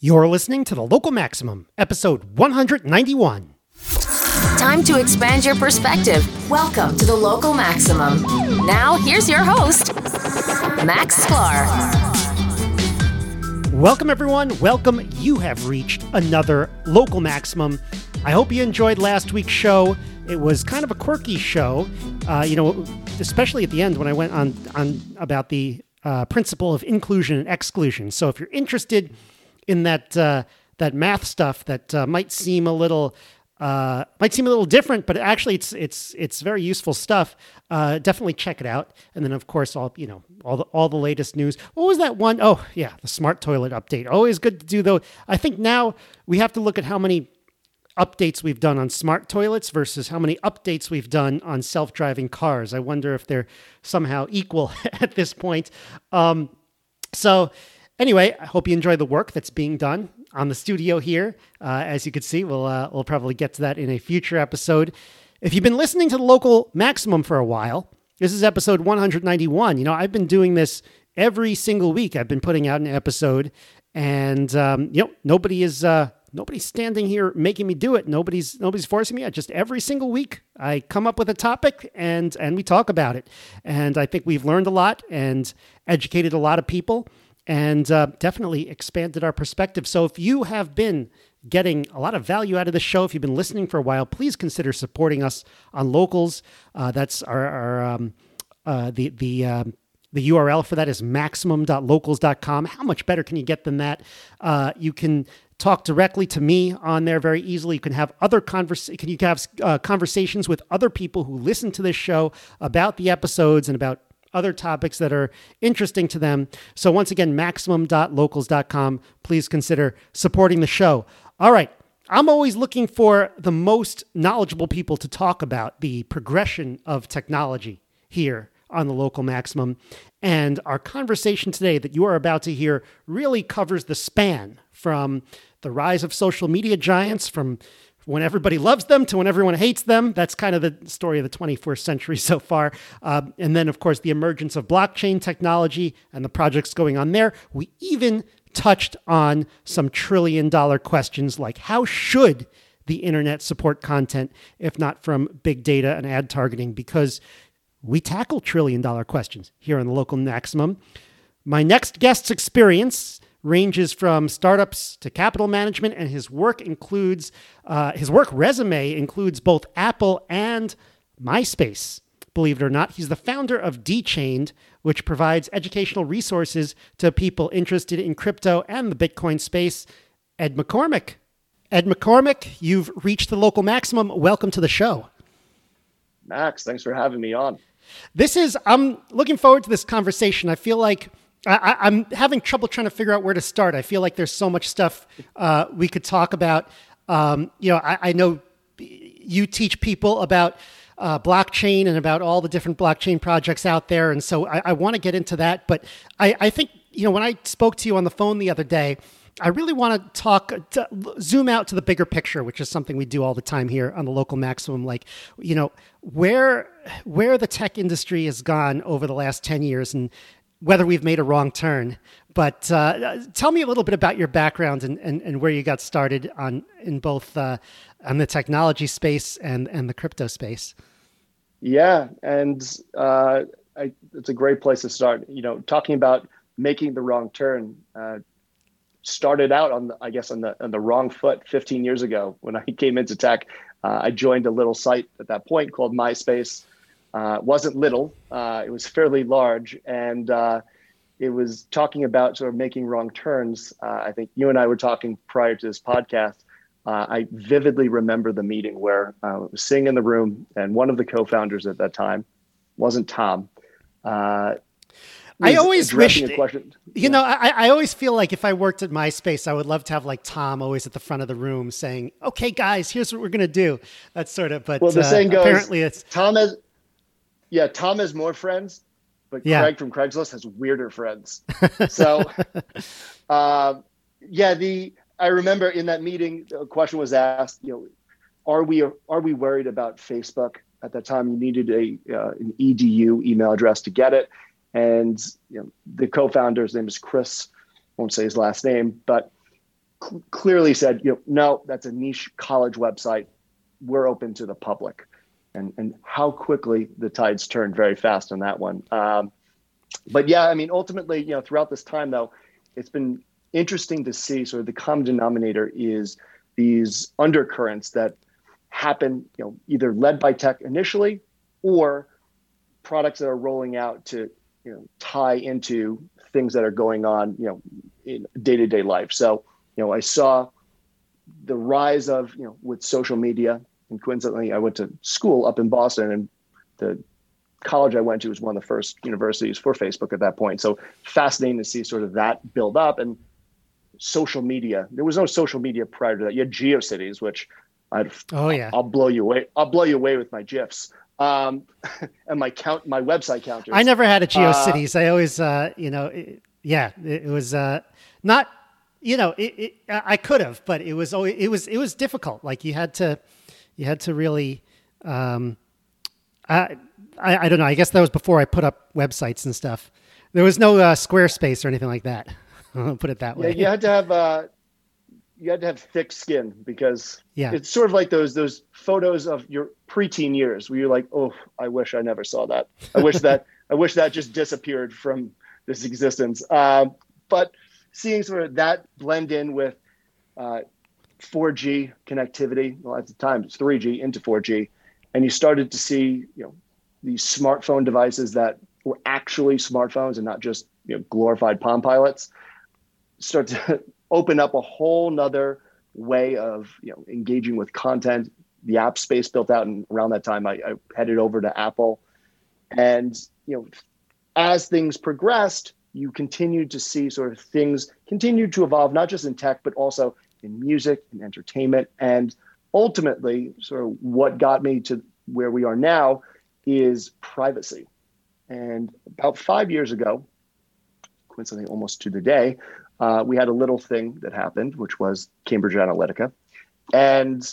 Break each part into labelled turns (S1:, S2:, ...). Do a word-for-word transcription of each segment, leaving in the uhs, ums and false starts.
S1: You're listening to The Local Maximum, episode one ninety-one.
S2: Time to expand your perspective. Welcome to The Local Maximum. Now, here's your host, Max Sklar.
S1: Welcome, everyone. Welcome. You have reached another Local Maximum. I hope you enjoyed last week's show. It was kind of a quirky show, uh, you know, especially at the end when I went on, on about the uh, principle of inclusion and exclusion. So if you're interested in that uh, that math stuff that uh, might seem a little uh, might seem a little different, but actually it's it's it's very useful stuff. Uh, definitely check it out. And then of course all you know all the all the latest news. What was that one? Oh yeah, the smart toilet update. Always good to do though. I think now we have to look at how many updates we've done on smart toilets versus how many updates we've done on self-driving cars. I wonder if they're somehow equal at this point. Um, so. Anyway, I hope you enjoy the work that's being done on the studio here. Uh, as you can see, we'll uh, we'll probably get to that in a future episode. If you've been listening to the Local Maximum for a while, this is episode one ninety-one. You know, I've been doing this every single week. I've been putting out an episode, and um, you know, nobody is uh, nobody's standing here making me do it. Nobody's nobody's forcing me. I just every single week I come up with a topic and and we talk about it. And I think we've learned a lot and educated a lot of people. And uh, definitely expanded our perspective. So if you have been getting a lot of value out of the show, if you've been listening for a while, please consider supporting us on Locals. Uh, that's our, our um, uh, the the um, the U R L for that is maximum dot locals dot com. How much better can you get than that? Uh, you can talk directly to me on there very easily. You can have other convers- can you can have uh, conversations with other people who listen to this show about the episodes and about other topics that are interesting to them. So once again, maximum dot locals dot com. Please consider supporting the show. All right. I'm always looking for the most knowledgeable people to talk about the progression of technology here on the Local Maximum. And our conversation today that you are about to hear really covers the span from the rise of social media giants, from when everybody loves them to when everyone hates them. That's kind of the story of the twenty-first century so far. Uh, and then, of course, the emergence of blockchain technology and the projects going on there. We even touched on some trillion dollar questions like how should the internet support content if not from big data and ad targeting? Because we tackle trillion dollar questions here on the Local Maximum. My next guest's experience ranges from startups to capital management, and his work includes, uh, his work resume includes both Apple and MySpace. Believe it or not, he's the founder of DChained, which provides educational resources to people interested in crypto and the Bitcoin space. Ed McCormick. Ed McCormick, you've reached the Local Maximum. Welcome to the show.
S3: Max, thanks for having me on.
S1: This is, I'm looking forward to this conversation. I feel like I, I'm having trouble trying to figure out where to start. I feel like there's so much stuff uh, we could talk about. Um, you know, I, I know you teach people about uh, blockchain and about all the different blockchain projects out there. And so I, I want to get into that. But I, I think, you know, when I spoke to you on the phone the other day, I really want to talk, to zoom out to the bigger picture, which is something we do all the time here on the Local Maximum. Like, you know, where where the tech industry has gone over the last ten years and whether we've made a wrong turn. But uh, tell me a little bit about your background and, and, and where you got started on in both uh, on the technology space and, and the crypto space.
S3: Yeah, and uh, I, it's a great place to start. You know, talking about making the wrong turn. Uh, started out on the, I guess on the on the wrong foot fifteen years ago when I came into tech. Uh, I joined a little site at that point called MySpace. Uh, it wasn't little, uh, it was fairly large, and uh, it was talking about sort of making wrong turns. Uh, I think you and I were talking prior to this podcast. Uh, I vividly remember the meeting where uh, I was sitting in the room, and one of the co-founders at that time wasn't Tom. Uh,
S1: I always wish, you
S3: yeah.
S1: know, I, I always feel like if I worked at MySpace, I would love to have like Tom always at the front of the room saying, okay, guys, here's what we're going to do. That's sort of, but
S3: well, the
S1: uh,
S3: saying goes,
S1: apparently it's
S3: Tom has, Yeah, Tom has more friends, but
S1: yeah.
S3: Craig from Craigslist has weirder friends. So, uh, yeah, the I remember in that meeting, a question was asked. You know, are we are we worried about Facebook? At that time, you needed a uh, an E D U email address to get it, and you know, the co-founder's name is Chris. I won't say his last name, but cl- clearly said, you know, no, that's a niche college website. We're open to the public. And and how quickly the tides turned very fast on that one. Um, but yeah, I mean, ultimately, you know, throughout this time, though, it's been interesting to see sort of the common denominator is these undercurrents that happen, you know, either led by tech initially or products that are rolling out to, you know, tie into things that are going on, you know, in day-to-day life. So, you know, I saw the rise of, you know, with social media. And coincidentally, I went to school up in Boston, and the college I went to was one of the first universities for Facebook at that point. So fascinating to see sort of that build up. And social media, there was no social media prior to that. You had GeoCities, which I'd,
S1: oh yeah,
S3: I'll blow you away. I'll blow you away with my GIFs um, and my count, my website counters.
S1: I never had a GeoCities. Uh, I always, uh, you know, it, yeah, it, it was uh, not, you know, it, it, I could have, but it was always, it was, it was difficult. Like you had to. You had to really, um, I, I I don't know. I guess that was before I put up websites and stuff. There was no uh, Squarespace or anything like that. I'll put it that way.
S3: Yeah, you had to have uh, you had to have thick skin because
S1: yeah.
S3: It's sort of like those those photos of your preteen years where you're like, oh, I wish I never saw that. I wish that I wish that just disappeared from this existence. Um, but seeing sort of that blend in with uh, four G connectivity, well, at the time it's three G into four G, and you started to see, you know, these smartphone devices that were actually smartphones and not just, you know, glorified Palm Pilots, start to open up a whole nother way of, you know, engaging with content. The app space built out, and around that time I, I headed over to Apple, and, you know, as things progressed, you continued to see sort of things continue to evolve, not just in tech, but also in music and entertainment. And ultimately, sort of what got me to where we are now is privacy. And about five years ago, coincidentally almost to the day, uh, we had a little thing that happened, which was Cambridge Analytica. And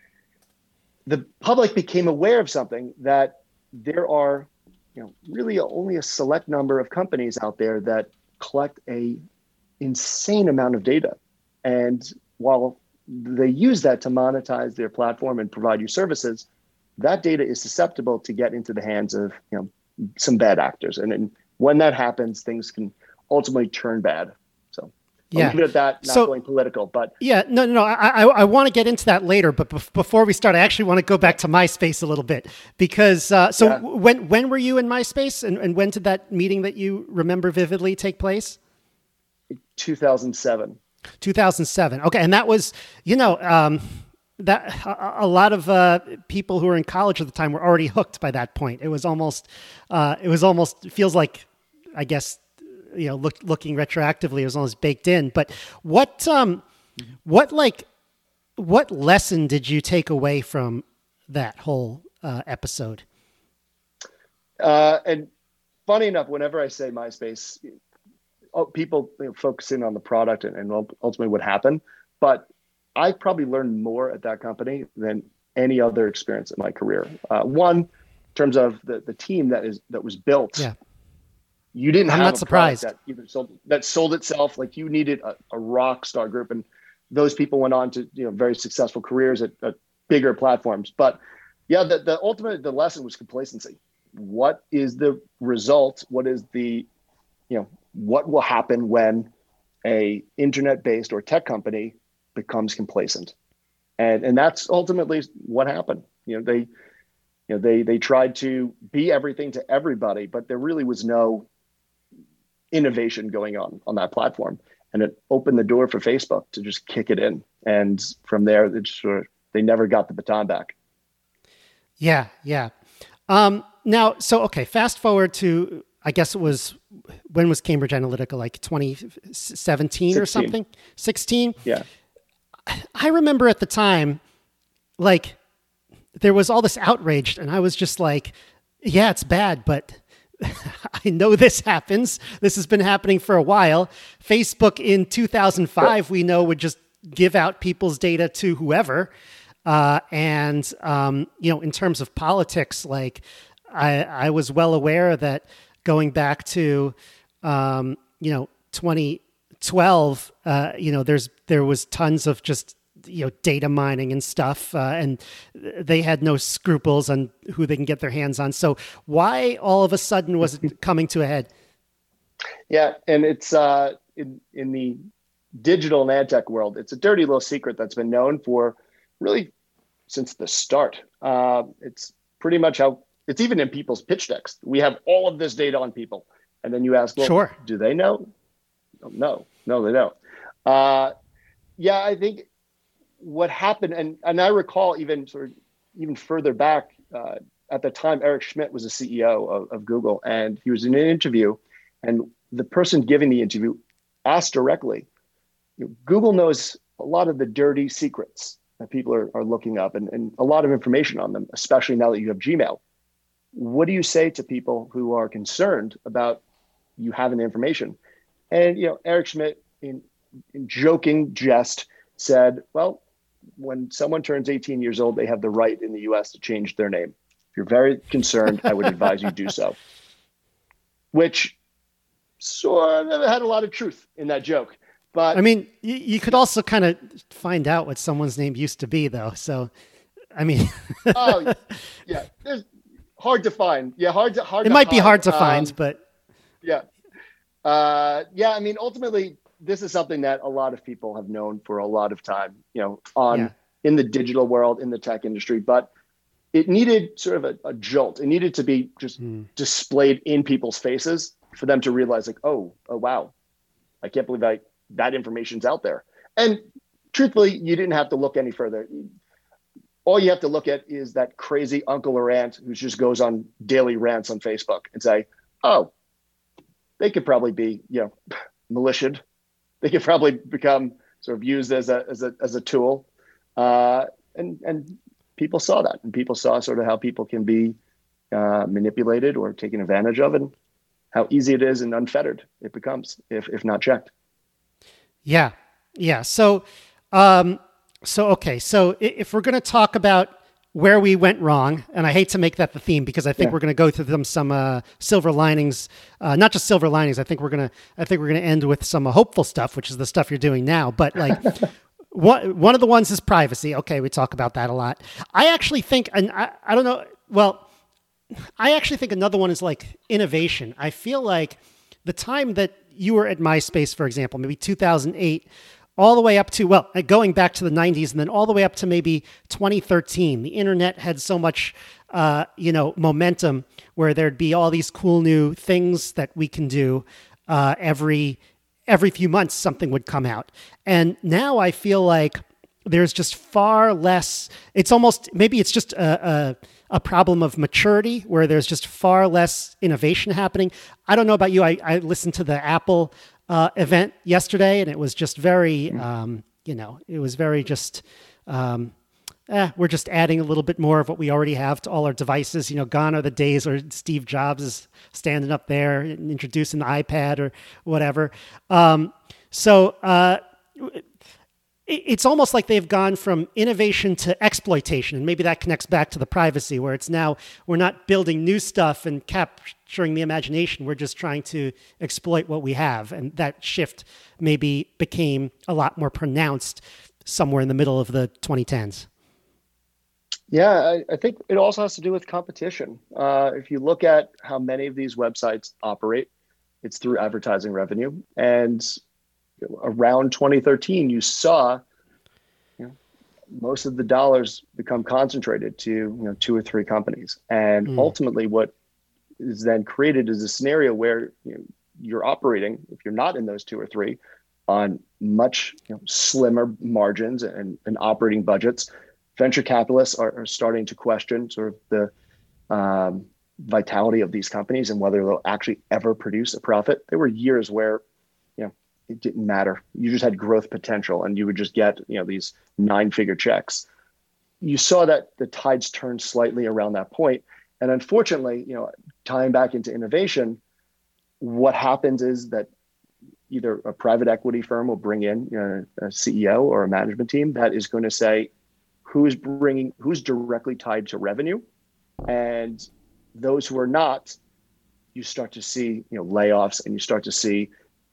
S3: the public became aware of something, that there are, you know, really only a select number of companies out there that collect a insane amount of data. And while they use that to monetize their platform and provide you services, that data is susceptible to get into the hands of, you know, some bad actors. And, and when that happens, things can ultimately turn bad. So I'll
S1: yeah.
S3: leave it at that, not
S1: so,
S3: going political, but
S1: yeah, no, no, no. I, I, I want to get into that later, but bef- before we start, I actually want to go back to MySpace a little bit because, uh, so yeah. when, when were you in MySpace, and, and when did that meeting that you remember vividly take place?
S3: two thousand seven.
S1: two thousand seven. Okay. And that was, you know, um, that a, a lot of uh, people who were in college at the time were already hooked by that point. It was almost, uh, it was almost, it feels like, I guess, you know, look, looking retroactively, it was almost baked in. But what, um, what like, what lesson did you take away from that whole uh, episode?
S3: Uh, and funny enough, whenever I say MySpace, people, you know, focus in on the product and, and ultimately what happened. But I probably learned more at that company than any other experience in my career. Uh, one, in terms of the, the team that is that was built.
S1: Yeah.
S3: You didn't
S1: I'm
S3: have
S1: not
S3: a
S1: surprised.
S3: product that either sold, that sold itself. Like you needed a, a rock star group, and those people went on to, you know, very successful careers at, at bigger platforms. But yeah, the, the ultimate the lesson was complacency. What is the result? What is the, you know, what will happen when a internet-based or tech company becomes complacent? And and that's ultimately what happened. You know, they, you know, they they tried to be everything to everybody, but there really was no innovation going on on that platform. And it opened the door for Facebook to just kick it in. And from there, it just sort of, they never got the baton back.
S1: Yeah, yeah. Um, now, so, okay, fast forward to, I guess it was, when was Cambridge Analytica, like twenty seventeen or something? sixteen?
S3: Yeah.
S1: I remember at the time, like, there was all this outrage, and I was just like, yeah, it's bad, but I know this happens. This has been happening for a while. Facebook in two thousand five, we know, would just give out people's data to whoever. Uh, and, um, you know, in terms of politics, like, I, I was well aware that going back to, um, you know, twenty twelve, uh, you know, there's there was tons of just, you know, data mining and stuff, uh, and they had no scruples on who they can get their hands on. So why all of a sudden was it coming to a head?
S3: Yeah, and it's uh, in in the digital and ad tech world, it's a dirty little secret that's been known for really since the start. Uh, it's pretty much how it's even in people's pitch decks. We have all of this data on people, and then you ask, well,
S1: sure,
S3: do they know? No, no, they don't. Uh, yeah, I think what happened, and and I recall even sort of even further back uh, at the time, Eric Schmidt was the C E O of, of Google, and he was in an interview, and the person giving the interview asked directly, you know, Google knows a lot of the dirty secrets that people are, are looking up and, and a lot of information on them, especially now that you have Gmail. What do you say to people who are concerned about you having the information? And, you know, Eric Schmidt, in, in joking jest, said, well, when someone turns eighteen years old, they have the right in the U S to change their name. If you're very concerned, I would advise you do so. Which sort of had a lot of truth in that joke. But
S1: I mean, you, you could also kind of find out what someone's name used to be, though. So, I mean,
S3: oh yeah, there's hard to find. Yeah, hard to hard.
S1: It
S3: to
S1: might be
S3: hide.
S1: hard to find,
S3: um,
S1: but
S3: yeah, uh, yeah. I mean, ultimately, this is something that a lot of people have known for a lot of time. You know, on
S1: Yeah.
S3: in the digital world, in the tech industry, but it needed sort of a, a jolt. It needed to be just
S1: mm.
S3: displayed in people's faces for them to realize, like, oh, oh, wow, I can't believe I. that information's out there. And truthfully, you didn't have to look any further. All you have to look at is that crazy uncle or aunt who just goes on daily rants on Facebook and say, oh, they could probably be, you know, militiaed. They could probably become sort of used as a, as a, as a tool. Uh, and, and people saw that, and people saw sort of how people can be uh, manipulated or taken advantage of, and how easy it is and unfettered it becomes if, if not checked.
S1: Yeah. Yeah. So, um, so, okay. So if we're going to talk about where we went wrong, and I hate to make that the theme because I think
S3: Yeah.
S1: we're going to go through them, some, uh, silver linings, uh, not just silver linings. I think we're going to, I think we're going to end with some uh, hopeful stuff, which is the stuff you're doing now. But like one, one of the ones is privacy. Okay. We talk about that a lot. I actually think, and I, I don't know, well, I actually think another one is like innovation. I feel like the time that you were at MySpace, for example, maybe two thousand eight, all the way up to, well, going back to the nineties, and then all the way up to maybe twenty thirteen, the internet had so much, uh, you know, momentum where there'd be all these cool new things that we can do uh, every every few months. Something would come out, and now I feel like there's just far less. It's almost maybe it's just a. a a problem of maturity where there's just far less innovation happening. I don't know about you. I, I listened to the Apple uh, event yesterday, and it was just very, um, you know, it was very just, um, eh, we're just adding a little bit more of what we already have to all our devices. You know, gone are the days where Steve Jobs is standing up there and introducing the iPad or whatever. Um, so, uh, it's almost like they've gone from innovation to exploitation. And maybe that connects back to the privacy, where it's now we're not building new stuff and capturing the imagination. We're just trying to exploit what we have. And that shift maybe became a lot more pronounced somewhere in the middle of the twenty tens.
S3: Yeah, I, I think it also has to do with competition. Uh, if you look at how many of these websites operate, it's through advertising revenue. And around twenty thirteen, you saw you know, most of the dollars become concentrated to you know two or three companies, and mm. ultimately, what is then created is a scenario where you know, you're operating, if you're not in those two or three, on much you know, slimmer margins and, and operating budgets. Venture capitalists are, are starting to question sort of the um, vitality of these companies and whether they'll actually ever produce a profit. There were years where it didn't matter. You just had growth potential and you would just get, you know, these nine figure checks. You saw that the tides turned slightly around that point. And unfortunately, you know, tying back into innovation, what happens is that either a private equity firm will bring in you know, a C E O or a management team that is going to say, who's bringing, who's directly tied to revenue, and those who are not, you start to see, you know, layoffs, and you start to see, you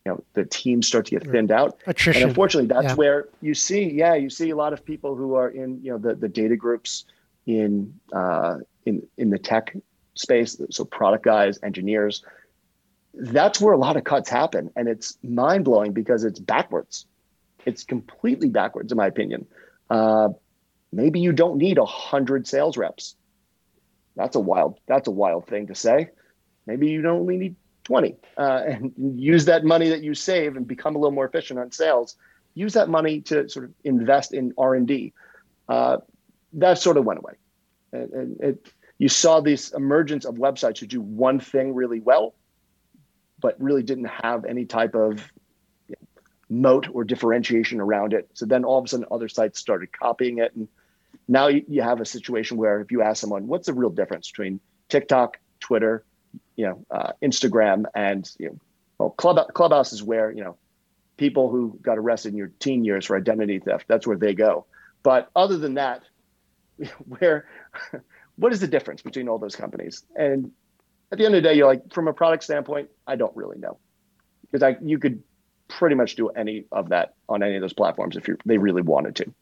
S3: know, the teams start to get thinned out.
S1: Attrition.
S3: And unfortunately, that's
S1: yeah.
S3: where you see, yeah, you see a lot of people who are in, you know, the, the data groups in, uh, in, in the tech space. So product guys, engineers, that's where a lot of cuts happen. And it's mind blowing because it's backwards. It's completely backwards, in my opinion. Uh, maybe you don't need a hundred sales reps. That's a wild, that's a wild thing to say. Maybe you don't only need twenty, uh, and use that money that you save and become a little more efficient on sales. Use that money to sort of invest in R and D. Uh, that sort of went away. And, and it, you saw this emergence of websites who do one thing really well, but really didn't have any type of you know, moat or differentiation around it. So then all of a sudden other sites started copying it. And now you, you have a situation where if you ask someone, what's the real difference between TikTok, Twitter, you know, uh, Instagram, and, you know, well, Club, Clubhouse is where, you know, people who got arrested in your teen years for identity theft, that's where they go. But other than that, where, what is the difference between all those companies? And at the end of the day, you're like, from a product standpoint, I don't really know, because I you could pretty much do any of that on any of those platforms if you they really wanted to.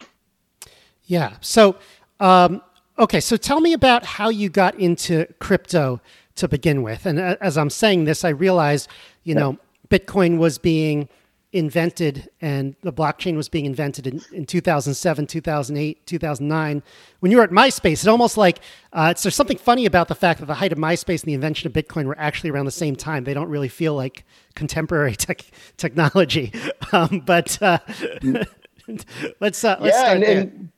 S1: Yeah. So, um, okay. So tell me about how you got into crypto to begin with. And as I'm saying this, I realized, you yeah. know, Bitcoin was being invented and the blockchain was being invented in, in two thousand seven, two thousand eight, two thousand nine. When you were at MySpace, it's almost like uh, it's, there's something funny about the fact that the height of MySpace and the invention of Bitcoin were actually around the same time. They don't really feel like contemporary tech, technology. Um, but uh, let's, uh, let's
S3: yeah,
S1: start
S3: and,
S1: there.
S3: And,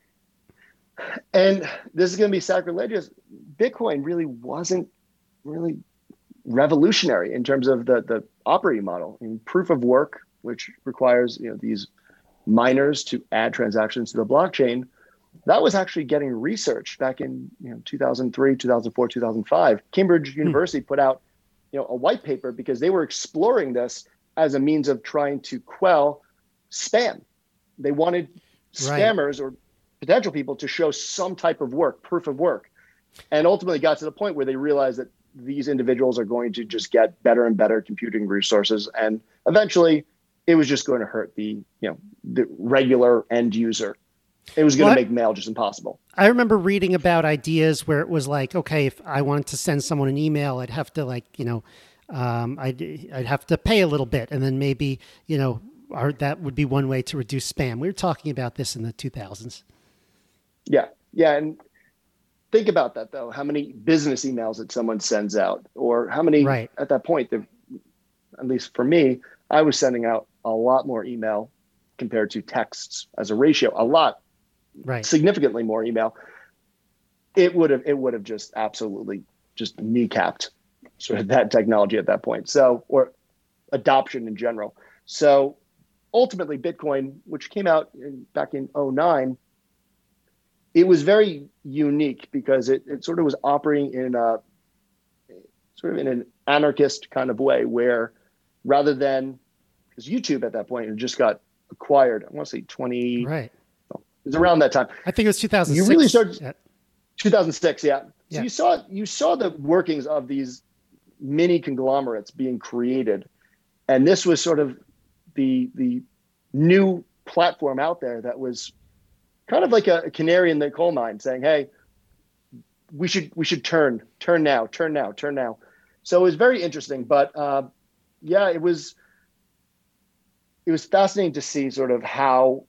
S3: and this is going to be sacrilegious. Bitcoin really wasn't really revolutionary in terms of the, the operating model. I mean, proof of work, which requires you know these miners to add transactions to the blockchain, that was actually getting researched back in you know two thousand three, two thousand four, two thousand five. Cambridge hmm. University put out you know a white paper because they were exploring this as a means of trying to quell spam. They wanted scammers right. or potential people to show some type of work, proof of work, and ultimately got to the point where they realized that these individuals are going to just get better and better computing resources, and eventually it was just going to hurt the, you know, the regular end user. It was going well, to make mail just impossible.
S1: I remember reading about ideas where it was like, okay, if I wanted to send someone an email, I'd have to like, you know, um, I'd, I'd have to pay a little bit. And then maybe, you know, our, that would be one way to reduce spam. We were talking about this in the two thousands.
S3: Yeah. Yeah. And think about that though. How many business emails that someone sends out, or how many
S1: right.
S3: at that point, at least for me, I was sending out a lot more email compared to texts as a ratio, a lot,
S1: right.
S3: significantly more email. It would have, it would have just absolutely just kneecapped sort of that technology at that point. So, or adoption in general. So ultimately Bitcoin, which came out in, back in oh nine, it was very unique because it, it sort of was operating in a sort of in an anarchist kind of way where rather than, because YouTube at that point had just got acquired, I want to say twenty,
S1: right.
S3: It was around that time.
S1: I think it was two thousand six.
S3: You really started,
S1: yeah.
S3: two thousand six, yeah. So
S1: yeah.
S3: you saw, you saw the workings of these mini conglomerates being created. And this was sort of the, the new platform out there that was kind of like a, a canary in the coal mine saying, hey, we should, we should turn, turn now, turn now, turn now. So it was very interesting, but uh, yeah, it was, it was fascinating to see sort of how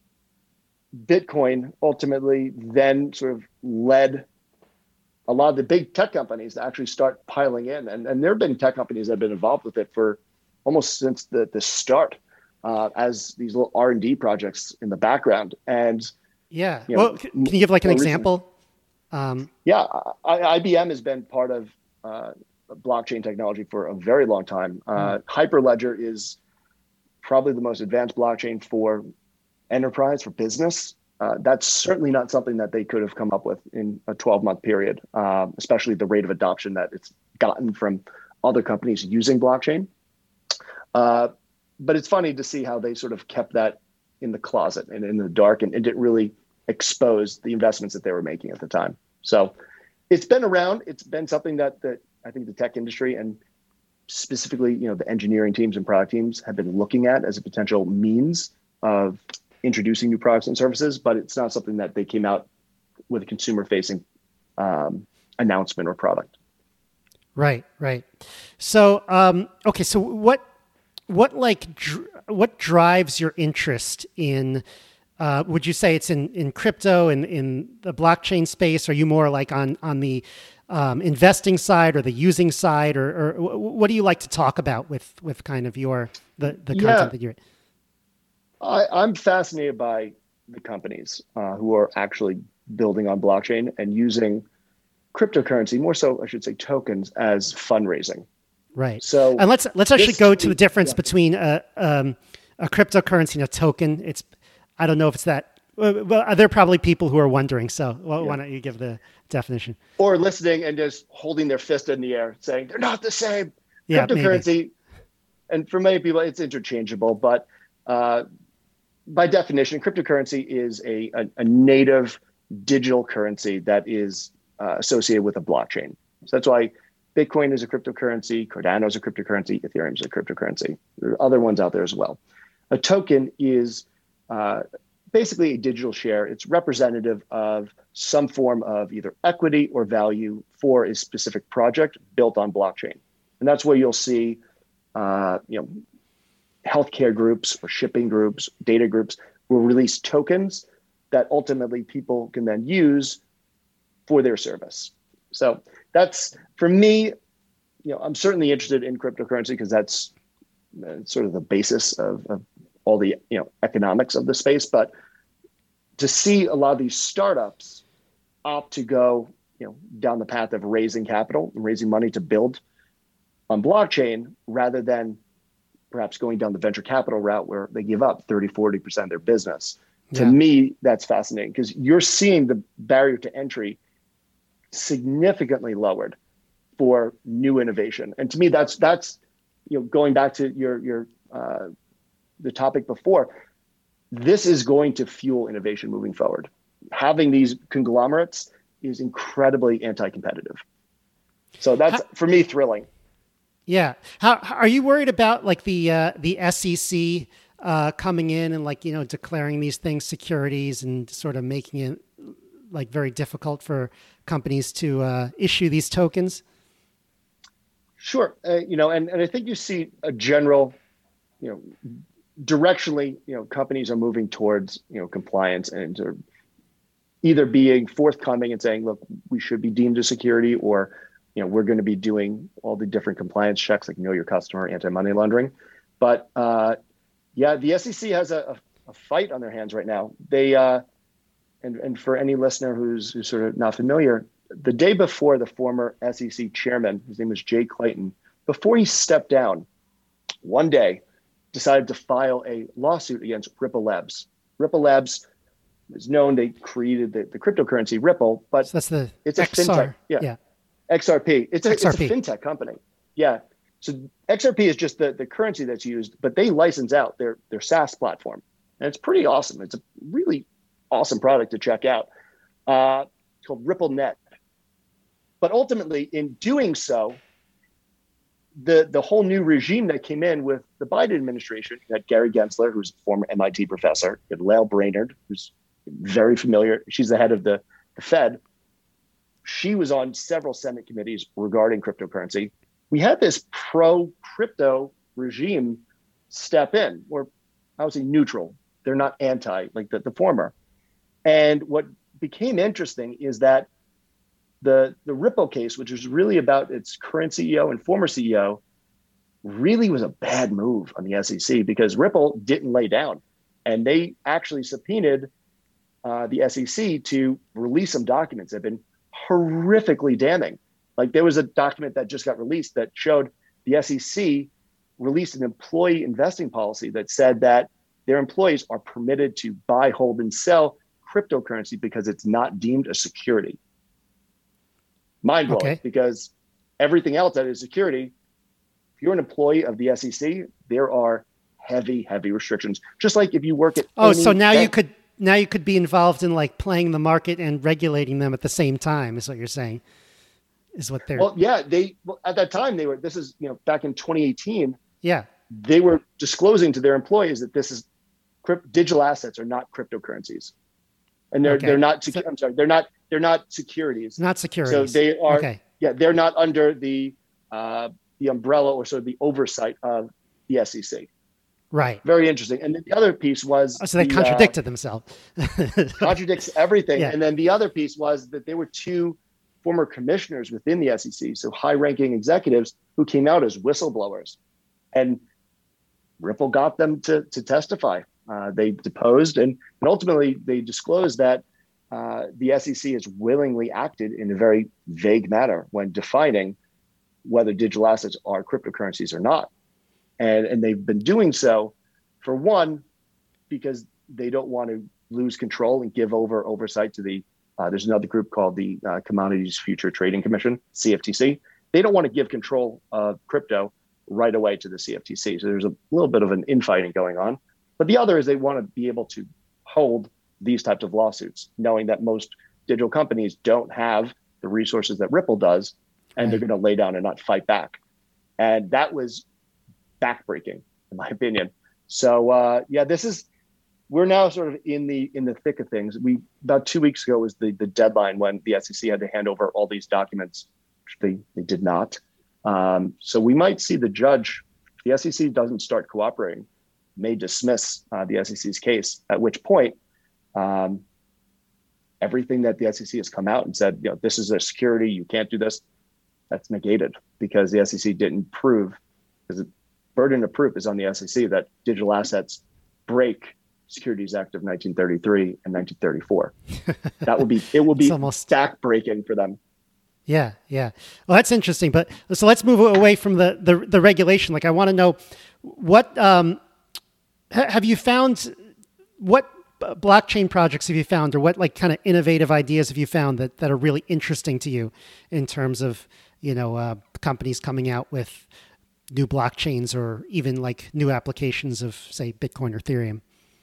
S3: Bitcoin ultimately then sort of led a lot of the big tech companies to actually start piling in. And, and there have been tech companies that have been involved with it for almost since the, the start uh, as these little R and D projects in the background. And
S1: yeah,
S3: you know,
S1: well, can you give like an example? Um,
S3: yeah, I, I B M has been part of uh, blockchain technology for a very long time. Uh, hmm. Hyperledger is probably the most advanced blockchain for enterprise, for business. Uh, that's certainly not something that they could have come up with in a twelve month period, uh, especially the rate of adoption that it's gotten from other companies using blockchain. Uh, but it's funny to see how they sort of kept that in the closet and in the dark, and it didn't really expose the investments that they were making at the time. So it's been around. It's been something that, that I think the tech industry and specifically, you know, the engineering teams and product teams have been looking at as a potential means of introducing new products and services, but it's not something that they came out with a consumer-facing um, announcement or product.
S1: Right, right. So, um, okay, so what, what like, dr- what drives your interest in? Uh, would you say it's in, in crypto and in, in the blockchain space? Are you more like on on the um, investing side or the using side, or, or what do you like to talk about with with kind of your the the content
S3: yeah,
S1: that you're?
S3: I, I'm fascinated by the companies uh, who are actually building on blockchain and using cryptocurrency, more so, I should say, tokens as fundraising.
S1: Right.
S3: So,
S1: and let's let's actually go to
S3: be,
S1: the difference
S3: yeah.
S1: between a um, a cryptocurrency and a token. It's I don't know if it's that. Well, there are probably people who are wondering. So, well, yeah. why don't you give the definition?
S3: Or listening and just holding their fist in the air, saying they're not the same.
S1: Yeah,
S3: cryptocurrency,
S1: maybe.
S3: And for many people, it's interchangeable. But uh, by definition, cryptocurrency is a, a, a native digital currency that is uh, associated with a blockchain. So that's why Bitcoin is a cryptocurrency, Cardano is a cryptocurrency, Ethereum is a cryptocurrency. There are other ones out there as well. A token is uh, basically a digital share. It's representative of some form of either equity or value for a specific project built on blockchain. And that's where you'll see, uh, you know, healthcare groups or shipping groups, data groups will release tokens that ultimately people can then use for their service. So that's, for me, you know, I'm certainly interested in cryptocurrency because that's uh, sort of the basis of, of all the, you know, economics of the space. But to see a lot of these startups opt to go, you know, down the path of raising capital and raising money to build on blockchain rather than perhaps going down the venture capital route where they give up thirty, forty percent of their business. To
S1: yeah.
S3: me, that's fascinating because you're seeing the barrier to entry significantly lowered for new innovation. And to me, that's, that's, you know, going back to your, your, uh, the topic before, this is going to fuel innovation moving forward. Having these conglomerates is incredibly anti-competitive. So that's, How, for me, thrilling.
S1: Yeah. How, how are you worried about like the, uh, the S E C uh, coming in and like, you know, declaring these things securities and sort of making it like very difficult for companies to uh, issue these tokens?
S3: Sure. Uh, you know, and, and I think you see a general, you know, directionally, you know, companies are moving towards, you know, compliance and are either being forthcoming and saying, look, we should be deemed a security, or, you know, we're going to be doing all the different compliance checks like know your customer, anti-money laundering. But uh, yeah, the S E C has a, a fight on their hands right now. They, uh, and, and for any listener who's, who's sort of not familiar, the day before the former S E C chairman, his name was Jay Clayton, before he stepped down, one day decided to file a lawsuit against Ripple Labs. Ripple Labs is known, they created the, the cryptocurrency Ripple, but
S1: so that's the
S3: it's a
S1: X R,
S3: fintech. Yeah.
S1: yeah.
S3: X R P. It's a,
S1: X R P.
S3: it's a fintech company. Yeah. So X R P is just the, the currency that's used, but they license out their, their SaaS platform. And it's pretty awesome. It's a really awesome product to check out. Uh, it's called RippleNet. But ultimately, in doing so, the, the whole new regime that came in with the Biden administration, you had Gary Gensler, who's a former M I T professor, you had Lael Brainerd, who's very familiar. She's the head of the, the Fed. She was on several Senate committees regarding cryptocurrency. We had this pro-crypto regime step in, or I would say neutral. They're not anti, like the, the former. And what became interesting is that the, the Ripple case, which was really about its current C E O and former C E O, really was a bad move on the S E C because Ripple didn't lay down. And they actually subpoenaed uh, the S E C to release some documents that have been horrifically damning. Like there was a document that just got released that showed the S E C released an employee investing policy that said that their employees are permitted to buy, hold, and sell cryptocurrency because it's not deemed a security. Mind blowing, okay. Because everything else that is security, if you're an employee of the S E C, there are heavy, heavy restrictions. Just like if you work at
S1: oh, so now
S3: bank,
S1: you could now you could be involved in like playing the market and regulating them at the same time, is what you're saying. is what they're.
S3: Well, yeah, they well, at that time they were. This is you know back in twenty eighteen.
S1: Yeah,
S3: they were disclosing to their employees that this is crypt, digital assets are not cryptocurrencies, and they're
S1: okay.
S3: they're not. Secu-
S1: so,
S3: I'm sorry, they're not they're not securities.
S1: Not securities.
S3: So they are.
S1: Okay.
S3: Yeah, they're not under the uh, the umbrella or sort of the oversight of the S E C.
S1: Right.
S3: Very interesting. And then the other piece was
S1: oh, so they
S3: the,
S1: contradicted uh, themselves.
S3: contradicts everything.
S1: Yeah.
S3: And then the other piece was that there were two former commissioners within the S E C, so high-ranking executives who came out as whistleblowers, and Ripple got them to to testify. Uh, they deposed, and, and ultimately they disclosed that uh, the S E C has willingly acted in a very vague manner when defining whether digital assets are cryptocurrencies or not. And, and they've been doing so, for one, because they don't want to lose control and give over oversight to the, uh, there's another group called the uh, Commodities Future Trading Commission, C F T C. They don't want to give control of crypto right away to the C F T C. So there's a little bit of an infighting going on. But the other is they want to be able to hold these types of lawsuits, knowing that most digital companies don't have the resources that Ripple does, and right. they're going to lay down and not fight back. And that was backbreaking, in my opinion. So uh, yeah, this is, we're now sort of in the in the thick of things. We about two weeks ago was the the deadline when the S E C had to hand over all these documents, which they, they did not. Um, so we might see the judge, if the S E C doesn't start cooperating, may dismiss uh, the S E C's case, at which point um, everything that the S E C has come out and said, you know, this is a security, you can't do this, that's negated because the S E C didn't prove, because the burden of proof is on the S E C that digital assets break Securities Act of nineteen thirty-three and nineteen thirty-four. That will be, it will be almost backbreaking for them.
S1: Yeah, yeah. Well, that's interesting. But so let's move away from the the, the regulation. Like, I want to know what um, ha- have you found? What blockchain projects have you found, or what like kind of innovative ideas have you found that that are really interesting to you in terms of you know uh, companies coming out with new blockchains or even like new applications of say Bitcoin or Ethereum?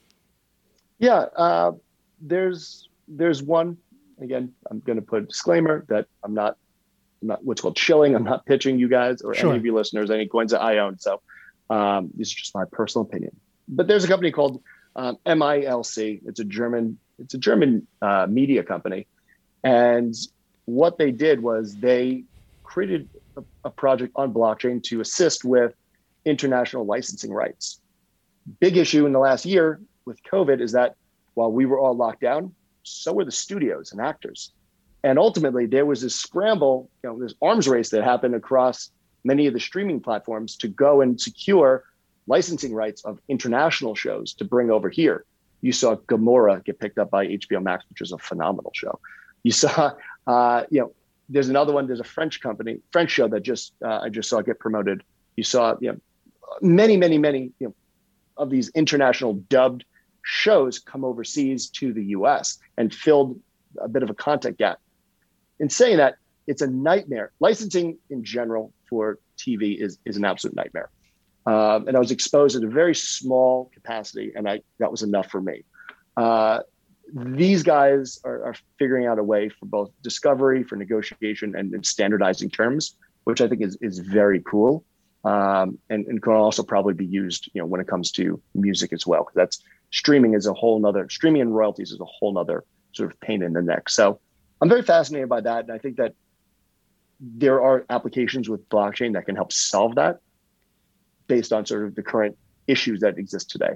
S3: Yeah, uh, there's there's one. Again, I'm going to put a disclaimer that I'm not, I'm not what's called shilling. I'm not pitching you guys or
S1: sure.
S3: any of you listeners any coins that I own. So um, this is just my personal opinion. But there's a company called um, M I L C. It's a German, it's a German uh, media company, and what they did was they created a, a project on blockchain to assist with international licensing rights. Big issue in the last year with COVID is that while we were all locked down, so were the studios and actors. And ultimately there was this scramble, you know, this arms race that happened across many of the streaming platforms to go and secure licensing rights of international shows to bring over here. You saw Gomorrah get picked up by H B O Max, which is a phenomenal show. You saw, uh, you know, there's another one, there's a French company, French show that just, uh, I just saw get promoted. You saw, you know, many, many, many, you know, of these international dubbed shows come overseas to the U S and filled a bit of a content gap. In saying that, it's a nightmare. Licensing in general for T V is, is an absolute nightmare. Um, and I was exposed at a very small capacity, and I that was enough for me. Uh, these guys are, are figuring out a way for both discovery, for negotiation, and, and standardizing terms, which I think is is very cool, um, and, and can also probably be used, you know, when it comes to music as well. That's streaming is a whole nother streaming and royalties is a whole nother sort of pain in the neck. So I'm very fascinated by that. And I think that there are applications with blockchain that can help solve that based on sort of the current issues that exist today.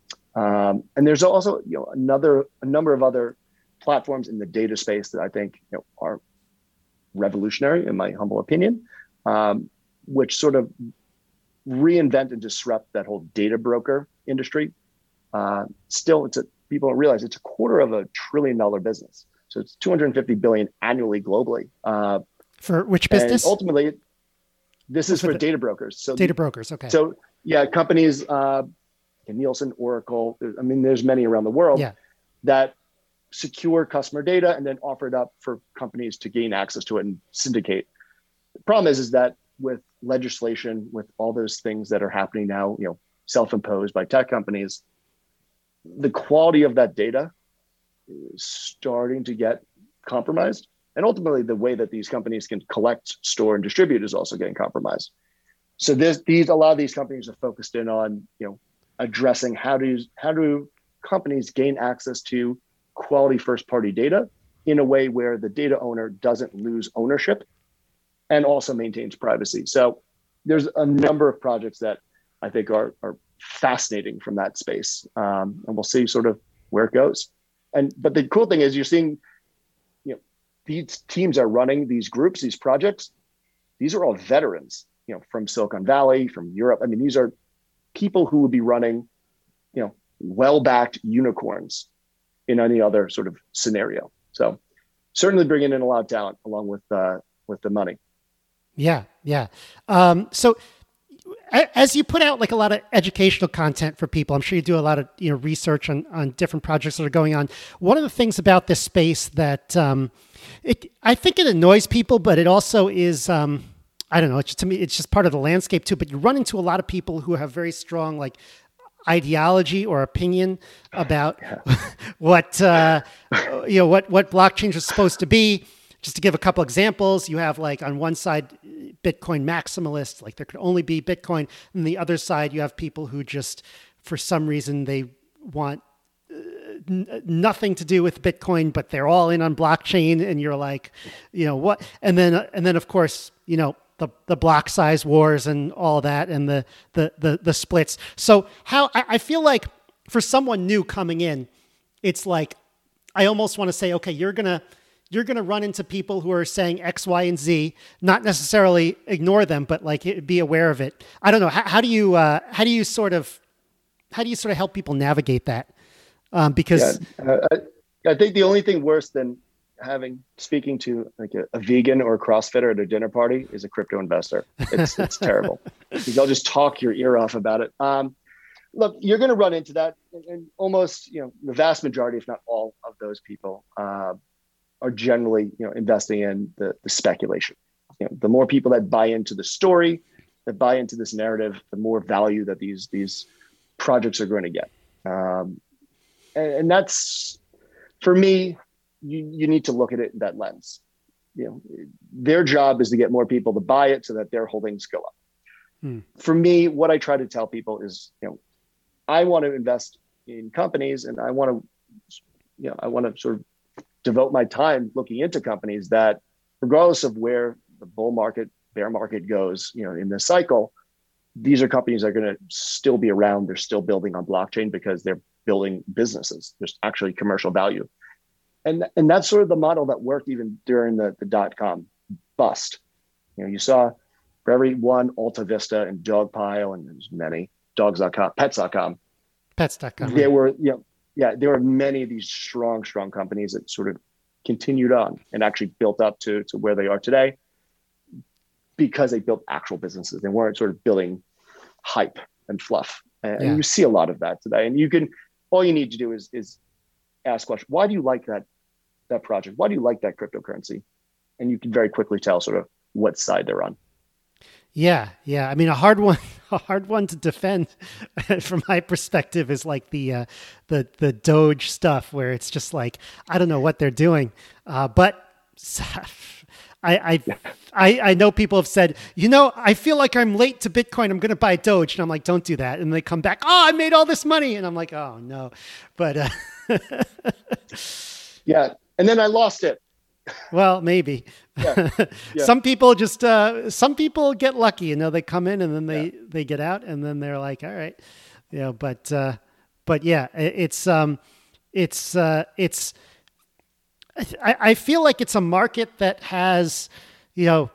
S3: Um, and there's also, you know, another, a number of other platforms in the data space that I think, you know, are revolutionary in my humble opinion, um, which sort of reinvent and disrupt that whole data broker industry. Uh, still, it's a, people don't realize it's a quarter of a trillion dollar business. So it's two hundred fifty billion annually globally. Uh,
S1: for which business?
S3: And ultimately, this is
S1: for
S3: for
S1: the,
S3: data brokers. So
S1: data brokers, okay.
S3: So yeah, companies, uh, Nielsen, Oracle, I mean, there's many around the world
S1: yeah.
S3: that secure customer data and then offer it up for companies to gain access to it and syndicate. The problem is, is that with legislation, with all those things that are happening now, you know, self-imposed by tech companies, the quality of that data is starting to get compromised. And ultimately, the way that these companies can collect, store, and distribute is also getting compromised. So this, these, a lot of these companies are focused in on, you know, addressing how do how do companies gain access to quality first-party data in a way where the data owner doesn't lose ownership and also maintains privacy. So there's a number of projects that I think are are fascinating from that space, um, and we'll see sort of where it goes. And but the cool thing is you're seeing, you know, these teams are running these groups, these projects. These are all veterans, you know, from Silicon Valley, from Europe. I mean, these are people who would be running, you know, well-backed unicorns in any other sort of scenario. So certainly bringing in a lot of talent along with uh, with the money.
S1: Yeah, yeah. Um, so a- as you put out like a lot of educational content for people, I'm sure you do a lot of you know research on on different projects that are going on. One of the things about this space that um, it, I think it annoys people, but it also is. Um, I don't know. It's just, to me, it's just part of the landscape too. But you run into a lot of people who have very strong like ideology or opinion about yeah. what uh, you know what what blockchains are supposed to be. Just to give a couple examples, you have like on one side Bitcoin maximalists, like there could only be Bitcoin, and the other side you have people who just for some reason they want uh, n- nothing to do with Bitcoin, but they're all in on blockchain, and you're like, you know what? And then uh, and then of course you know. the the block size wars and all that and the the the, the splits. So how I, I feel like for someone new coming in, it's like I almost want to say, okay, you're gonna you're gonna run into people who are saying X, Y, and Z, not necessarily ignore them, but like be aware of it. I don't know. How, how do you uh, how do you sort of how do you sort of help people navigate that? Um, because
S3: yeah, uh, I, I think the only thing worse than having speaking to like a, a vegan or a CrossFitter at a dinner party is a crypto investor. It's it's terrible because they'll just talk your ear off about it. Um, look, you're going to run into that, and, and almost you know the vast majority, if not all, of those people uh, are generally you know investing in the, the speculation. You know, the more people that buy into the story, that buy into this narrative, the more value that these these projects are going to get, um, and, and that's for me. You, you need to look at it in that lens. You know, their job is to get more people to buy it so that their holdings go up. Hmm. For me, what I try to tell people is, you know, I want to invest in companies and I want to, you know, I want to sort of devote my time looking into companies that regardless of where the bull market, bear market goes, you know, in this cycle, these are companies that are going to still be around. They're still building on blockchain because they're building businesses. There's actually commercial value. And and that's sort of the model that worked even during the, the dot-com bust. You know, you saw for every one Alta Vista and Dogpile, and there's many, dogs dot com, pets dot com.
S1: Pets dot com.
S3: There were, you know, yeah, there were many of these strong, strong companies that sort of continued on and actually built up to, to where they are today because they built actual businesses. They weren't sort of building hype and fluff. And, yeah. and you see a lot of that today. And you can, all you need to do is is ask questions. Why do you like that? that project? Why do you like that cryptocurrency? And you can very quickly tell sort of what side they're on.
S1: Yeah. Yeah. I mean, a hard one, a hard one to defend from my perspective is like the, uh, the, the Doge stuff where it's just like, I don't know what they're doing. Uh, but I, I, I, I know people have said, you know, I feel like I'm late to Bitcoin. I'm going to buy Doge. And I'm like, don't do that. And they come back, oh, I made all this money. And I'm like, oh no, but, uh,
S3: yeah. And then I lost it.
S1: Well, maybe. Yeah. Yeah. Some people just, uh, some people get lucky, you know, they come in and then they, yeah. they get out and then they're like, all right, you know, but, uh, but yeah, it's, um, it's, uh, it's, I, I feel like it's a market that has, you know,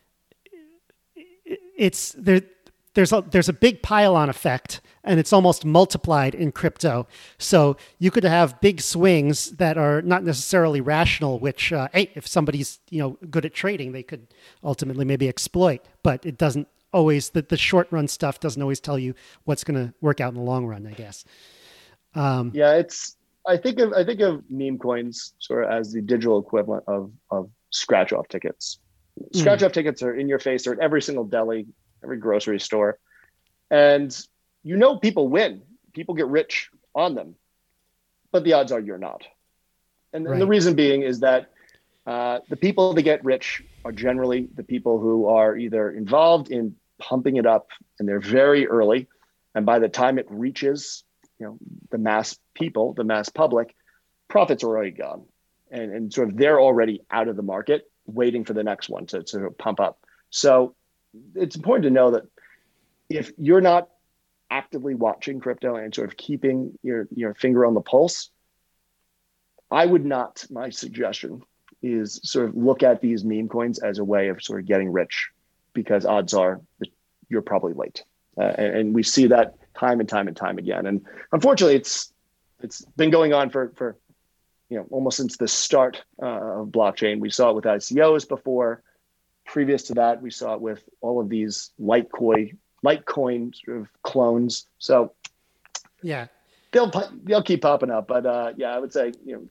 S1: it's there, there's a, there's a big pile-on effect and it's almost multiplied in crypto. So you could have big swings that are not necessarily rational, which, uh, hey, if somebody's, you know, good at trading, they could ultimately maybe exploit, but it doesn't always, the, the short run stuff doesn't always tell you what's going to work out in the long run, I guess. Um,
S3: yeah, it's, I think of, I think of meme coins sort of as the digital equivalent of, of scratch off tickets. Scratch off mm. tickets are in your face. They're at every single deli, every grocery store. And you know, people win, people get rich on them, but the odds are you're not. And, right. and the reason being is that Uh, the people that get rich are generally the people who are either involved in pumping it up, and they're very early. And by the time it reaches, you know, the mass people, the mass public, profits are already gone. And, and sort of they're already out of the market, waiting for the next one to, to pump up. So it's important to know that if you're not actively watching crypto and sort of keeping your, your finger on the pulse, I would not, my suggestion is sort of look at these meme coins as a way of sort of getting rich, because odds are that you're probably late. Uh, and, and we see that time and time and time again. And unfortunately, it's it's been going on for, for you know, almost since the start uh, of blockchain. We saw it with I C Os before. Previous to that, we saw it with all of these Litecoin, Litecoin sort of clones. So
S1: yeah,
S3: they'll they'll keep popping up. But uh, yeah, I would say, you know,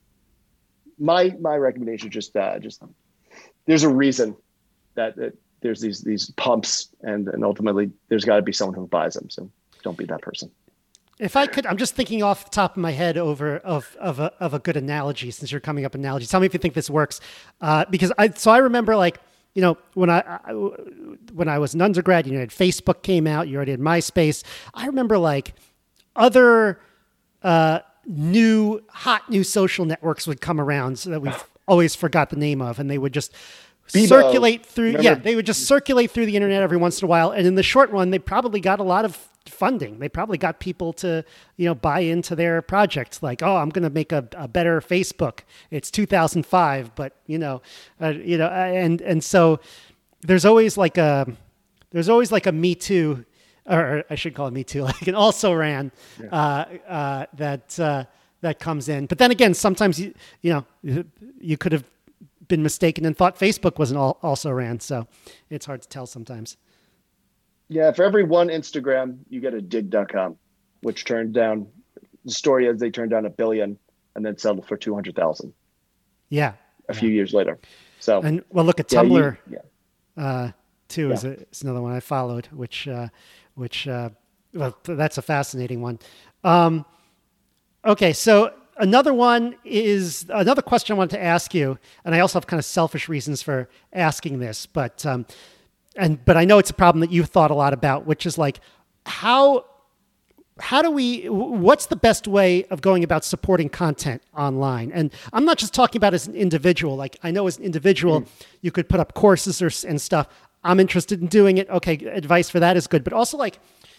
S3: my my recommendation just uh, just there's a reason that, that there's these these pumps, and and ultimately there's got to be someone who buys them. So don't be that person.
S1: If I could, I'm just thinking off the top of my head over of of a, of a good analogy, since you're coming up with analogies. Tell me if you think this works. Uh, because I, so I remember, like, you know, when I, I when I was an undergrad, you know, Facebook came out, you already had MySpace. I remember like other uh, new, hot new social networks would come around, so that we've always forgot the name of, and they would just Bebo. circulate through. Remember? Yeah, they would just circulate through the internet every once in a while. And in the short run, they probably got a lot of funding. They probably got people to, you know, buy into their projects. Like, oh, I'm going to make a, a better Facebook. It's two thousand five, but you know, uh, you know, and and so there's always like a there's always like a Me Too, or I should call it Me Too, like an also ran yeah. uh, uh, that uh, that comes in. But then again, sometimes you you know you could have been mistaken and thought Facebook was an all, also ran. So it's hard to tell sometimes.
S3: Yeah, for every one Instagram, you get a dig dot com, which turned down, the story is they turned down a billion and then settled for two hundred thousand.
S1: Yeah.
S3: A
S1: yeah.
S3: few years later. So,
S1: and well, look at
S3: yeah,
S1: Tumblr,
S3: you, yeah.
S1: uh, too,
S3: yeah.
S1: is, a, is another one I followed, which, uh, which, uh, well, that's a fascinating one. Um, okay. So another one is another question I wanted to ask you, and I also have kind of selfish reasons for asking this, but, um, And but I know it's a problem that you've thought a lot about, which is like how how do we what's the best way of going about supporting content online? And I'm not just talking about as an individual. Like I know as an individual, mm. you could put up courses or and stuff. I'm interested in doing it. Okay, advice for that is good. But also like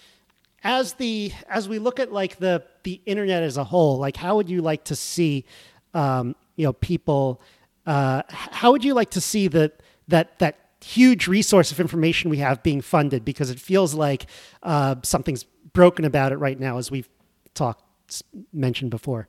S1: as the as we look at like the the internet as a whole, like how would you like to see um, you know people? Uh, how would you like to see that that that huge resource of information we have being funded, because it feels like uh, something's broken about it right now, as we've talked, mentioned before.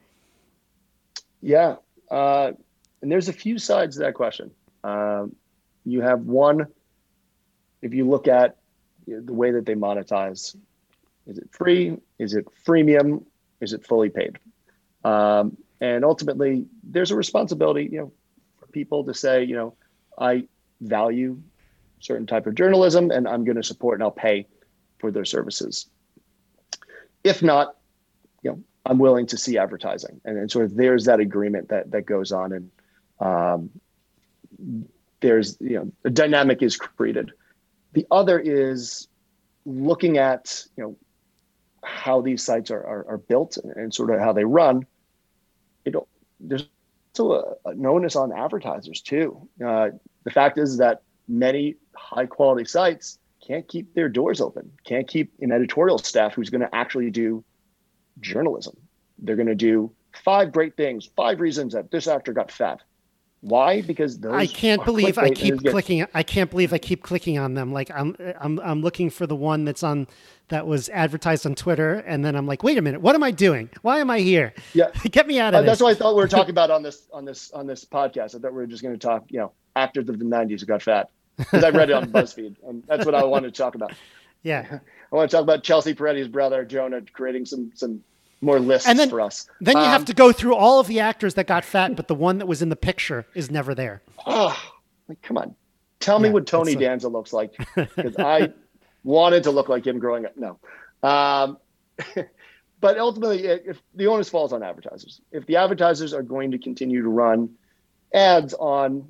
S3: Yeah. Uh, and there's a few sides to that question. Um, you have one, if you look at the way that they monetize, is it free? Is it freemium? Is it fully paid? Um, and ultimately there's a responsibility, you know, for people to say, you know, I value certain type of journalism and I'm going to support and I'll pay for their services. If not, you know, I'm willing to see advertising, and, and sort of there's that agreement that that goes on, and um, there's, you know, a dynamic is created. The other is looking at, you know, how these sites are are, are built and, and sort of how they run. You know, there's also a, a onus on advertisers too. Uh, the fact is that many high quality sites can't keep their doors open, can't keep an editorial staff who's going to actually do journalism. They're going to do five great things, five reasons that this actor got fat. Why? Because those
S1: I can't believe I keep
S3: get...
S1: clicking. I can't believe I keep clicking on them. Like I'm, I'm, I'm looking for the one that's on, that was advertised on Twitter, and then I'm like, wait a minute, what am I doing? Why am I here?
S3: Yeah,
S1: get me out of
S3: uh,
S1: this.
S3: That's what I thought we were talking about on this, on this, on this podcast. I thought we were just going to talk, you know, actors of the nineties who got fat, because I read it on BuzzFeed, and that's what I wanted to talk about.
S1: Yeah,
S3: I want to talk about Chelsea Peretti's brother Jonah creating some some more lists
S1: and then,
S3: for us.
S1: Then you
S3: um,
S1: have to go through all of the actors that got fat, but the one that was in the picture is never there.
S3: Oh, like, come on. Tell me
S1: yeah,
S3: what Tony a... Danza looks like, because I wanted to look like him growing up. No. Um, but ultimately, if the onus falls on advertisers. If the advertisers are going to continue to run ads on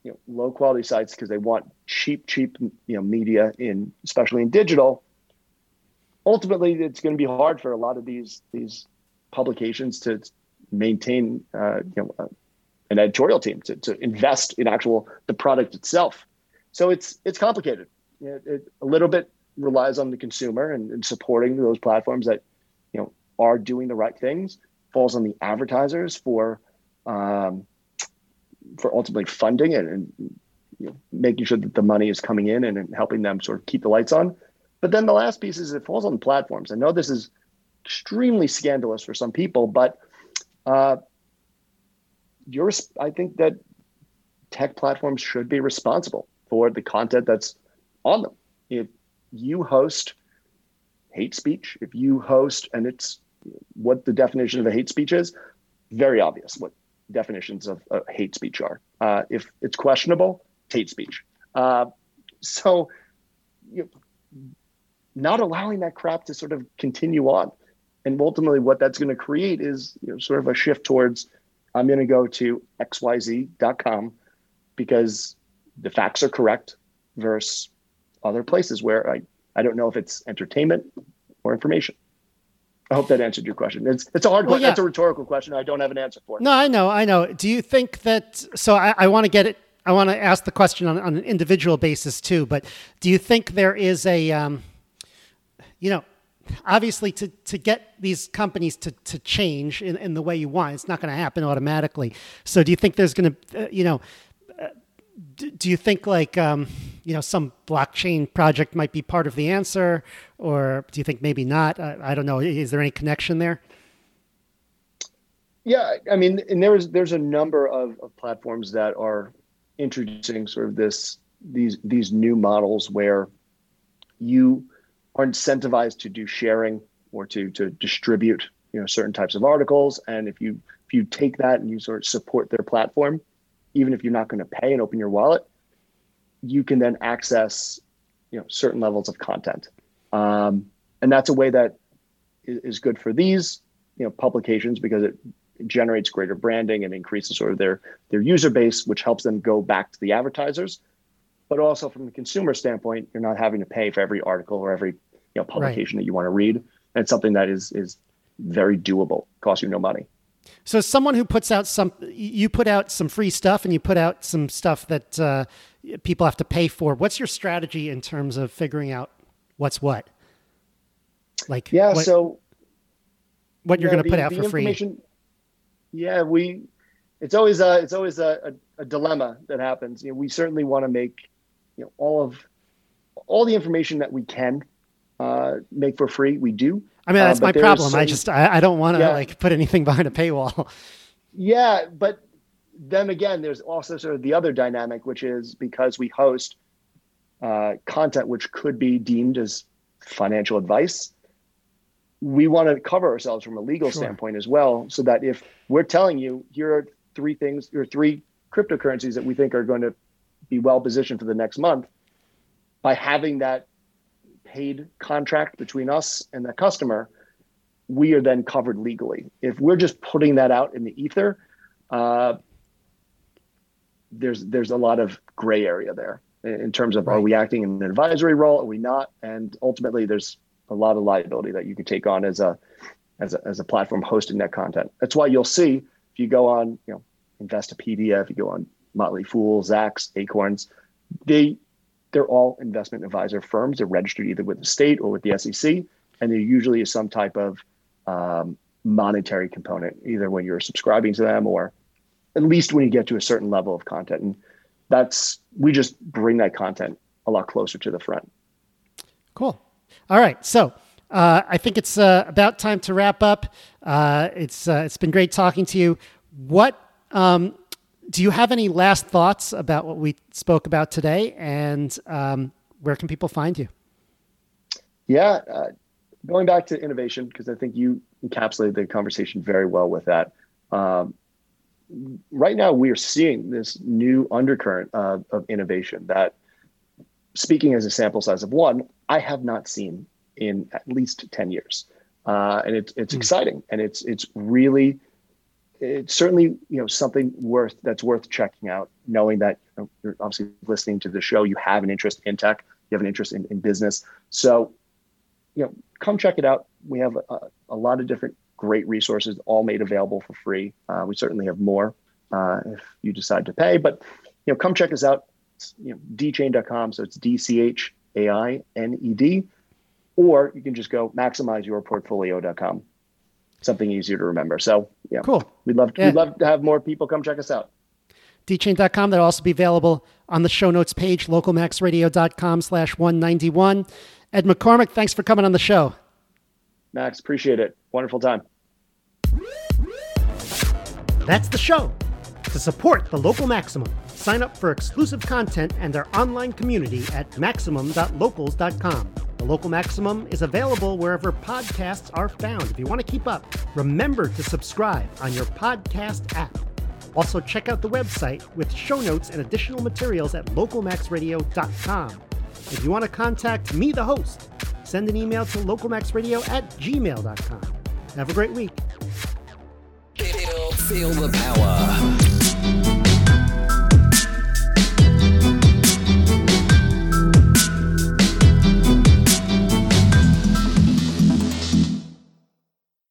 S3: you know, low quality sites because they want cheap, cheap, you know, media in, especially in digital. Ultimately, it's going to be hard for a lot of these these publications to maintain, uh, you know, uh, an editorial team to, to invest in actual the product itself. So it's it's complicated. It, it a little bit relies on the consumer and, and supporting those platforms that, you know, are doing the right things. Falls on the advertisers for um, for ultimately funding it and, you know, making sure that the money is coming in and, and helping them sort of keep the lights on. But then the last piece is it falls on the platforms. I know this is extremely scandalous for some people, but uh, you're, I think that tech platforms should be responsible for the content that's on them. If you host hate speech, if you host, and it's what the definition of a hate speech is, very obvious what definitions of uh, hate speech are. Uh, if it's questionable, it's hate speech. Uh, so, you know, not allowing that crap to sort of continue on. And ultimately what that's going to create is, you know, sort of a shift towards, I'm going to go to X Y Z dot com because the facts are correct versus other places where I, I don't know if it's entertainment or information. I hope that answered your question. It's it's a hard
S1: well,
S3: question.
S1: Yeah.
S3: It's a rhetorical question. I don't have an answer for it.
S1: No, I know, I know. Do you think that, so I, I want to get it, I want to ask the question on, on an individual basis too, but do you think there is a, um, you know, obviously to, to get these companies to, to change in, in the way you want, it's not going to happen automatically. So do you think there's going to, uh, you know, uh, do, do you think like, um, you know, some blockchain project might be part of the answer, or do you think maybe not? I, I don't know. Is there any connection there?
S3: Yeah, I mean, and there's there's a number of, of platforms that are introducing sort of this these these new models where you are incentivized to do sharing or to to distribute, you know, certain types of articles. And if you if you take that and you sort of support their platform, even if you're not going to pay and open your wallet, you can then access, you know, certain levels of content. Um, and that's a way that is, is good for these, you know, publications because it, it generates greater branding and increases sort of their their user base, which helps them go back to the advertisers. But also from the consumer standpoint, you're not having to pay for every article or every, you know, publication right. that you want to read. And it's something that is is very doable, costs you no money.
S1: So as someone who puts out some, you put out some free stuff and you put out some stuff that uh, people have to pay for. What's your strategy in terms of figuring out what's what? Like,
S3: yeah,
S1: what,
S3: so
S1: what you're
S3: yeah,
S1: going to put
S3: the,
S1: out
S3: the
S1: for free.
S3: Yeah, we, it's always a, it's always a, a, a dilemma that happens. You know, we certainly want to make, you know, all of, all the information that we can uh, make for free. We do.
S1: I mean, that's
S3: uh,
S1: my problem.
S3: certain,
S1: I just, I, I don't want to
S3: yeah.
S1: like put anything behind a paywall.
S3: Yeah. But then again, there's also sort of the other dynamic, which is because we host uh, content, which could be deemed as financial advice. We want to cover ourselves from a legal sure. standpoint as well. So that if we're telling you, here are three things, or three cryptocurrencies that we think are going to be well positioned for the next month, by having that paid contract between us and the customer, we are then covered legally. If we're just putting that out in the ether, uh, there's there's a lot of gray area there in terms of right. are we acting in an advisory role, are we not? And ultimately, there's a lot of liability that you could take on as a as a as a platform hosting that content. That's why you'll see if you go on, you know, Investopedia, if you go on Motley Fool, Zacks, Acorns, they they're all investment advisor firms. They're registered either with the state or with the S E C, and there usually is some type of um, monetary component, either when you're subscribing to them or at least when you get to a certain level of content. And that's, we just bring that content a lot closer to the front.
S1: Cool. All right. So uh, I think it's uh, about time to wrap up. Uh, it's uh, it's been great talking to you. What um, do you have any last thoughts about what we spoke about today, and um, where can people find you?
S3: Yeah, uh, going back to innovation, because I think you encapsulated the conversation very well with that. Um, right now, we are seeing this new undercurrent uh, of innovation that, speaking as a sample size of one, I have not seen in at least ten years. Uh, and it's it's mm. exciting, and it's it's really it's certainly, you know, something worth that's worth checking out, knowing that, you know, you're obviously listening to the show, you have an interest in tech, you have an interest in, in business. So, you know, come check it out. We have a, a lot of different great resources, all made available for free. Uh, we certainly have more uh, if you decide to pay, but, you know, come check us out. It's, you know, d chain dot com. So it's D C H A I N E D, or you can just go maximize your portfolio dot com. Something easier to remember. So yeah,
S1: cool.
S3: We'd love to,
S1: yeah.
S3: we'd love to have more people come check us out.
S1: d chain dot com. That'll also be available on the show notes page, local max radio dot com slash one ninety-one. Ed McCormick, thanks for coming on the show.
S3: Max, appreciate it. Wonderful time.
S1: That's the show. To support the Local Maximum, sign up for exclusive content and our online community at maximum dot locals dot com. The Local Maximum is available wherever podcasts are found. If you want to keep up, remember to subscribe on your podcast app. Also, check out the website with show notes and additional materials at local max radio dot com. If you want to contact me, the host, send an email to local max radio at gmail dot com. Have a great week.
S4: Feel the power.